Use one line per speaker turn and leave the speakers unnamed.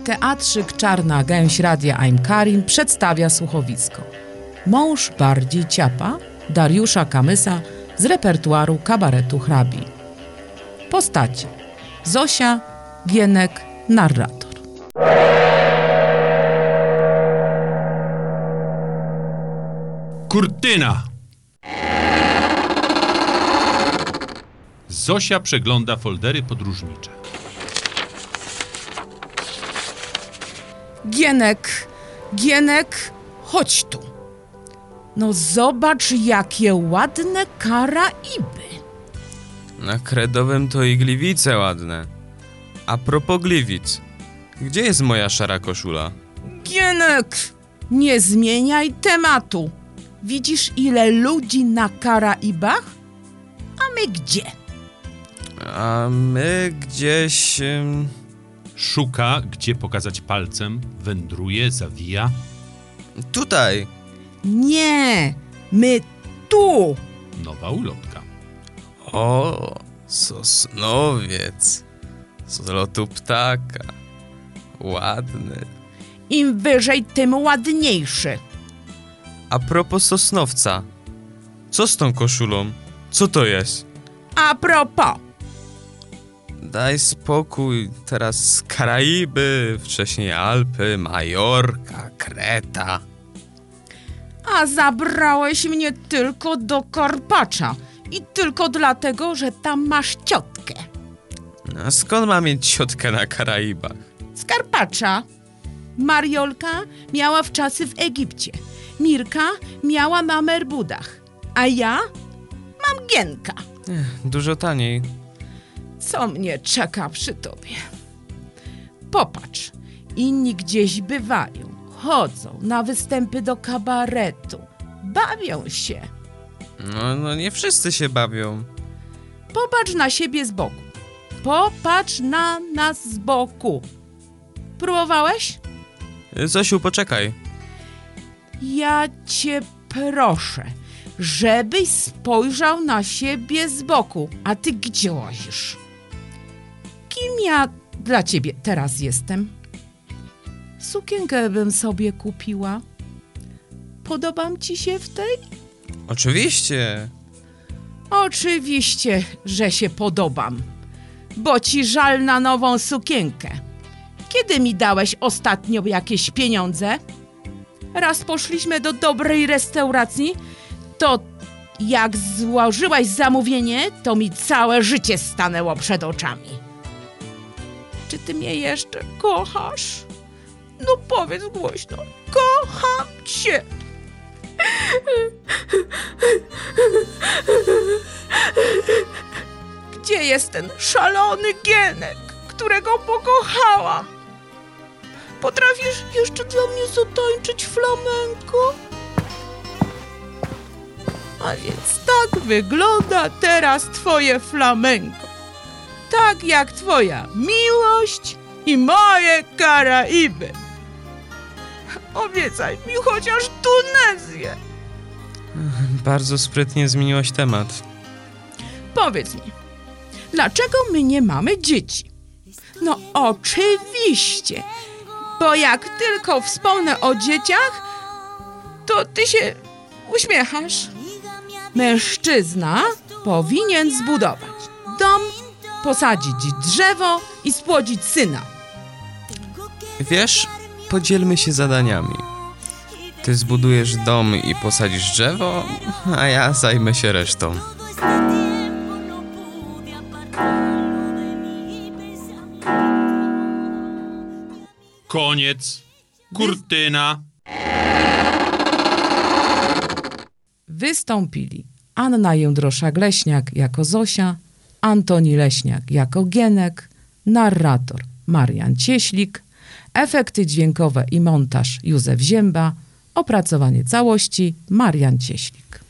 Teatrzyk Czarna Gęś Radia I'm Karin przedstawia słuchowisko. Mąż bardziej ciapa Dariusza Kamysa z repertuaru kabaretu Hrabi. Postacie: Zosia, Gienek, narrator.
Kurtyna! Zosia przegląda foldery podróżnicze.
Gienek, chodź tu. No zobacz, jakie ładne Karaiby.
Na Kredowym to i gliwice ładne. A propos gliwic, gdzie jest moja szara koszula?
Gienek, nie zmieniaj tematu. Widzisz, ile ludzi na Karaibach? A my gdzie?
A my gdzieś...
Szuka, gdzie pokazać palcem, wędruje, zawija.
Tutaj.
Nie, my tu.
Nowa ulotka.
O, sosnowiec. Z lotu ptaka. Ładny.
Im wyżej, tym ładniejszy.
A propos sosnowca. Co z tą koszulą? Co to jest?
A propos.
Daj spokój, teraz Karaiby, wcześniej Alpy, Majorka, Kreta.
A zabrałeś mnie tylko do Karpacza. I tylko dlatego, że tam masz ciotkę.
A skąd mam mieć ciotkę na Karaibach?
Z Karpacza. Mariolka miała wczasy w Egipcie. Mirka miała na Merbudach. A ja mam Gienka.
Dużo taniej.
Co mnie czeka przy tobie? Popatrz, inni gdzieś bywają, chodzą na występy do kabaretu, bawią się.
No nie wszyscy się bawią.
Popatrz na siebie z boku. Popatrz na nas z boku. Próbowałeś?
Zosiu, poczekaj.
Ja cię proszę, żebyś spojrzał na siebie z boku. A ty gdzie łazisz? Kim ja dla ciebie teraz jestem? Sukienkę bym sobie kupiła. Podobam ci się w tej?
Oczywiście.
Oczywiście, że się podobam, bo ci żal na nową sukienkę. Kiedy mi dałeś ostatnio jakieś pieniądze? Raz poszliśmy do dobrej restauracji, to jak złożyłaś zamówienie, to mi całe życie stanęło przed oczami. Czy ty mnie jeszcze kochasz? No powiedz głośno, kocham cię. Gdzie jest ten szalony Gienek, którego pokochałam? Potrafisz jeszcze dla mnie zatańczyć flamenko? A więc tak wygląda teraz twoje flamenko. Tak jak twoja miłość i moje Karaiby. Obiecaj mi chociaż Tunezję.
Bardzo sprytnie zmieniłaś temat.
Powiedz mi, dlaczego my nie mamy dzieci? No oczywiście, bo jak tylko wspomnę o dzieciach, to ty się uśmiechasz. Mężczyzna powinien zbudować dom, posadzić drzewo i spłodzić syna.
Wiesz, podzielmy się zadaniami. Ty zbudujesz dom i posadzisz drzewo, a ja zajmę się resztą.
Koniec. Kurtyna.
Wystąpili Anna Jędroszak-Leśniak jako Zosia, Antoni Leśniak jako Gienek, narrator Marian Cieślik, efekty dźwiękowe i montaż Józef Zięba, opracowanie całości Marian Cieślik.